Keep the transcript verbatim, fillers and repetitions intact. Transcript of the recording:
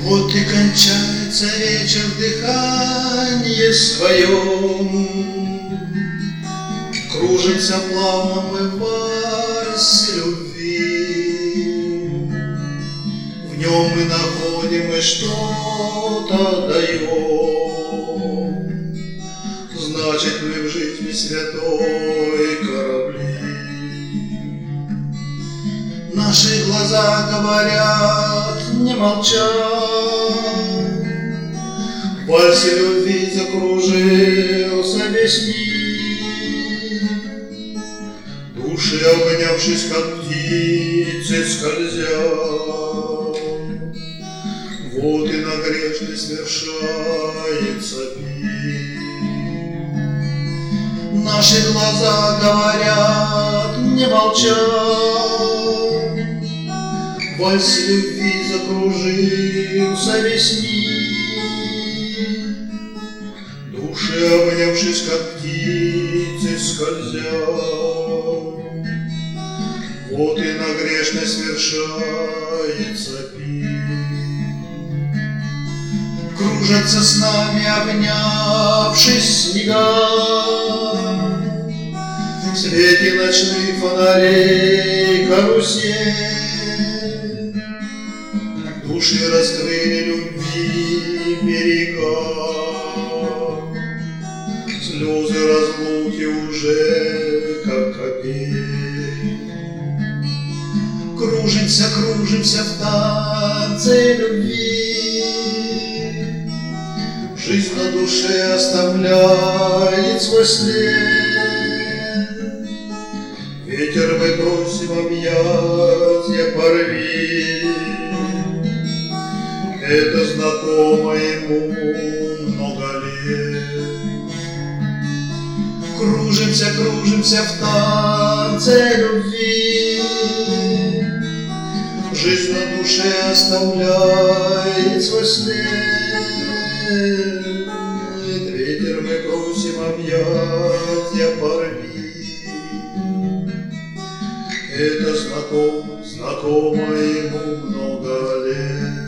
Вот и кончается вечер в дыханье своем. Кружимся плавно мы в вальсе любви. В нем мы находим и что-то даем. Значит, мы в жизни святой корабли. Наши глаза говорят, не молчат. В вальсе любви закружился весь мир. Души, обнявшись, как птицы, скользят. Вот и на грешной свершается пир. Наши глаза говорят, не молчат. В вальсе любви закружился весь мир. Души, обнявшись, как птицы, скользят. Вот и на грешной свершается пир. Кружатся с нами, обнявшись, снега. В свете ночных фонарей карусель. Души раскрыли любви берега. Слезы разлуки уже как капель. Кружимся, кружимся в танце любви. Жизнь на душе оставляет свой след. Ветер мы просим объятья порви. Это знакомо ему много лет. Кружимся, кружимся в танце любви. Жизнь на душе оставляет свой след. Ветер мы просим объятья порви. Это знакомо, знакомо ему много лет.